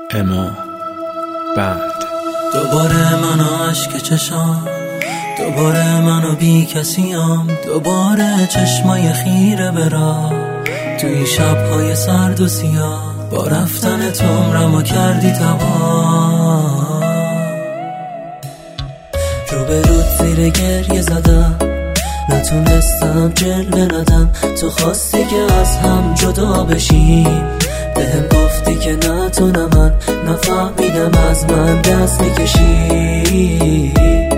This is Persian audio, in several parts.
اما بعد دوباره منو اشک چشام، دوباره منو بی کسیم، دوباره چشمای خیره برا توی شبهای سرد و سیاه. با رفتن تو عمرمو کردی تباه. رو به رود زیر گریه زدم، نتونستم جلوه ندم. تو خواستی که از هم جدا بشیم، بهم گفتی که نه تو نه من. نفهمیدم از من دست میکشی.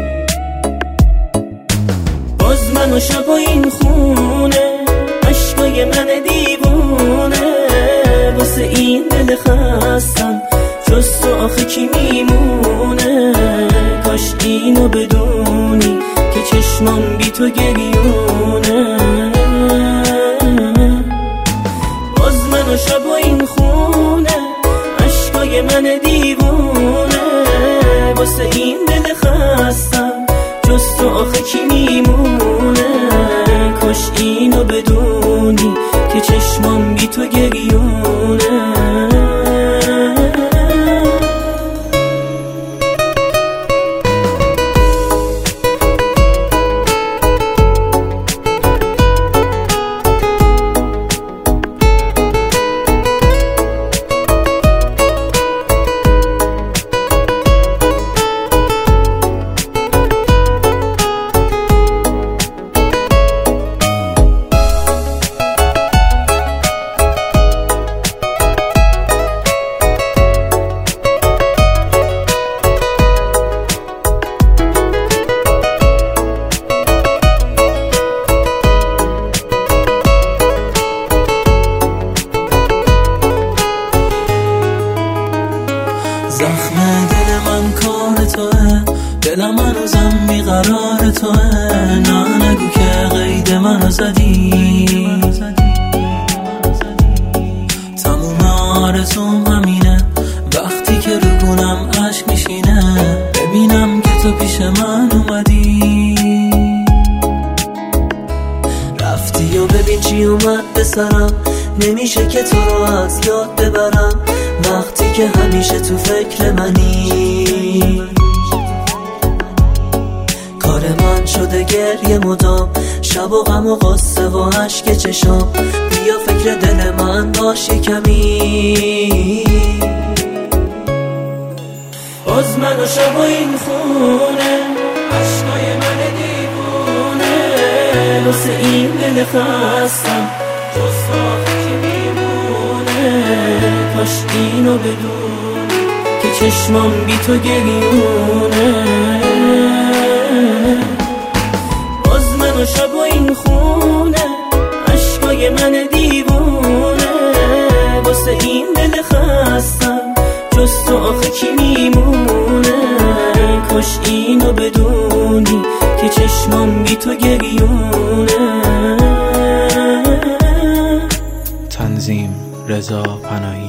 باز من و شب و این خونه، عشقای من دیوونه. واسه این دل خستم جز تو آخه کی میمونه؟ کاش اینو بدونی که چشمم بی تو گریونه. باز من و شب و این خونه، عشقای من دیوونه. واسه این دل خستم جز تو آخه کی میمونه؟ کاش اینو بدونی که چشمام بی تو گریونه. زخم دل من کار توه، دلم هنوزم بیقرار توه. نه نگو که قید منو زدی، تموم آرزوم همینه. وقتی که رو گونم عشق میشینه، ببینم که تو پیش من اومدی. رفتی و ببین چی اومد به سرم، نمیشه که تو رو از یاد ببرم. وقتی که همیشه تو فکر منی، کار من شده گریه مدام. شب و غم و قصه و عشق چشام، بیا فکر دل من باشی کمی. باز من و شب و این خونه، عشقای من دیوونه. واسه این دل خستم جز آخه کی میمونه؟ کاش اینو بدونی که چشمام بی تو گریونه. باز من و شب و این خونه، عشقای من دیوونه. واسه این دل خستم جز تو آخه کی میمونه؟ کاش اینو بدونی که چشمام بی تو گریونه. تنظیم رضا پناهی.